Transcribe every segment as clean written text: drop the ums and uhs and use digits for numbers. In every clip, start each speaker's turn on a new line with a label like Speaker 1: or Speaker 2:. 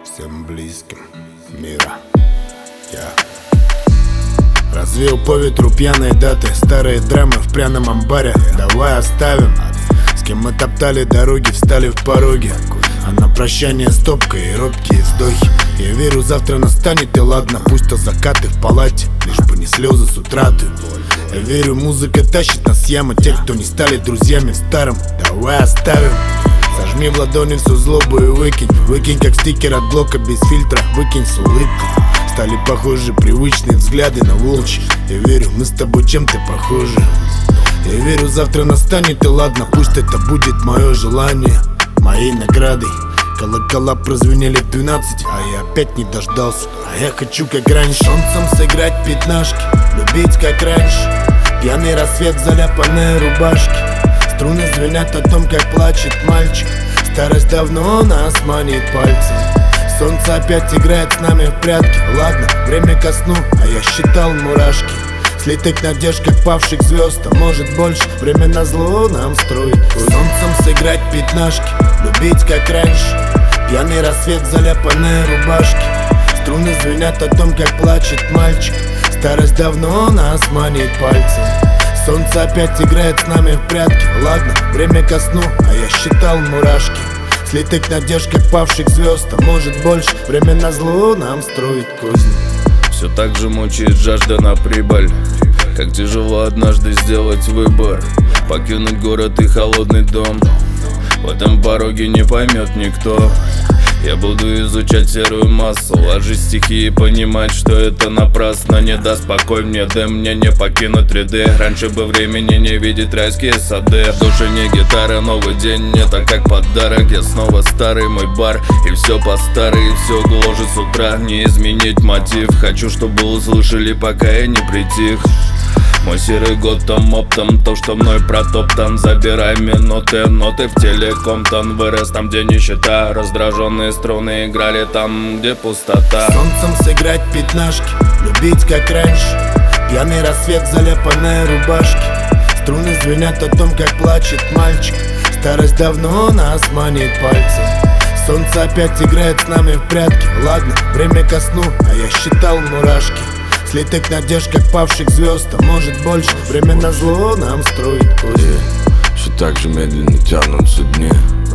Speaker 1: всем близким мира. Я развеял по ветру пьяные даты, старые драмы в пряном амбаре. Давай оставим, с кем мы топтали дороги, встали в пороге. А на прощание стопка и робкие вздохи. Я верю, завтра настанет, и ладно, пусть то закаты в палате, лишь бы не слезы с утраты. Я верю, музыка тащит нас с ямы тех, кто не стали друзьями в старом. Давай оставим. Зажми в ладони всю злобу и выкинь. Выкинь как стикер от блока без фильтра, выкинь с улыбкой. Стали похожи привычные взгляды на волчьи. Я верю, мы с тобой чем-то похожи. Я верю, завтра настанет, и ладно, пусть это будет мое желание. Моей наградой колокола прозвенели в 12, а я опять не дождался. А я хочу как раньше, солнцем сыграть пятнашки, любить как раньше. Пьяный рассвет, заляпанные рубашки. Струны звенят о том, как плачет мальчик. Старость давно нас манит пальцем. Солнце опять играет с нами в прятки. Ладно, время ко сну, а я считал мурашки. Слитых надежд, как павших звезд, а может больше. Время назло нам строит. Солнцем сыграть пятнашки, любить как раньше. Пьяный рассвет, заляпанные рубашки. Струны звенят о том, как плачет мальчик. Старость давно нас манит пальцем. Солнце опять играет с нами в прятки. Ладно, время ко сну, а я считал мурашки. Слитых надежд, как павших звезд, а может больше. Время назло нам строит козни.
Speaker 2: Все так же мучает жажда на прибыль. Как тяжело однажды сделать выбор, покинуть город и холодный дом. В этом пороге не поймет никто. Я буду изучать серую массу, ложить стихи и понимать, что это напрасно. Не даст покой мне дым, мне не покинуть ряды. Раньше бы времени не видеть райские сады. В душе не гитара, новый день, не так как подарок. Я снова старый, мой бар, и все по старой, и все гложет с утра. Не изменить мотив, хочу, чтобы услышали, пока я не притих. Мой серый год там оптом, то, что мной протоптан. Забирай минуты, ноты в телеком-тон. Вырос там, где нищета, раздраженные струны играли там, где пустота.
Speaker 1: Солнцем сыграть пятнашки, любить как раньше. Пьяный рассвет, заляпанные рубашки. Струны звенят о том, как плачет мальчик. Старость давно нас манит пальцем. Солнце опять играет с нами в прятки. Ладно, время ко сну, а я считал мурашки. Слитых надежд, как павших звезд, а может больше. Время назло нам строит козни.
Speaker 3: Все так же медленно тянутся дни,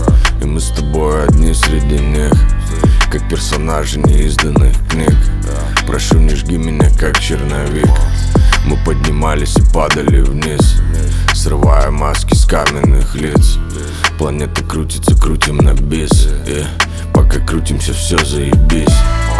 Speaker 3: и мы с тобой одни среди них, как персонажи неизданных книг. Прошу, не жги меня, как черновик. Мы поднимались и падали вниз, срывая маски с каменных лиц. Планета крутится, крутим на бис, и пока крутимся, все заебись.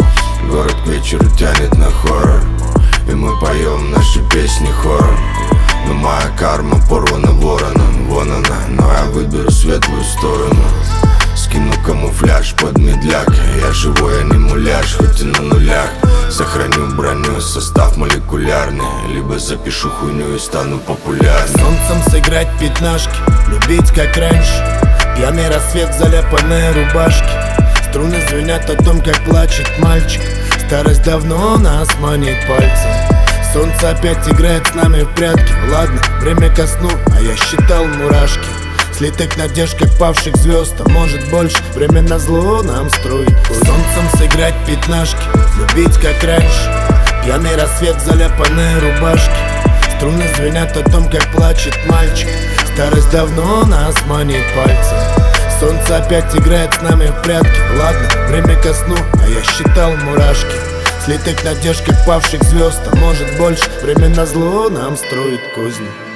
Speaker 3: Город к вечеру тянет на хоррор, и мы поем наши песни хором. Но моя карма порвана вороном, вон она, но я выберу светлую сторону. Скину камуфляж под медляк, я живой, а не муляж, хоть и на нулях. Сохраню броню, состав молекулярный, либо запишу хуйню и стану популярным.
Speaker 1: Солнцем сыграть пятнашки, любить как раньше. Пьяный рассвет, заляпанные рубашки. Струны звенят о том, как плачет мальчик. Старость давно нас манит пальцем. Солнце опять играет с нами в прятки. Ладно, время ко сну, а я считал мурашки. Слитых надежд, как павших звезд, а может больше. Время назло нам строит. Солнцем сыграть пятнашки, любить как раньше. Пьяный рассвет, заляпанные рубашки. Струны звенят о том, как плачет мальчик. Старость давно нас манит пальцем. Солнце опять играет с нами в прятки. Ладно, время ко сну, а я считал мурашки. Слитых надежд, как павших звезд, а может больше. Время назло нам строит козни.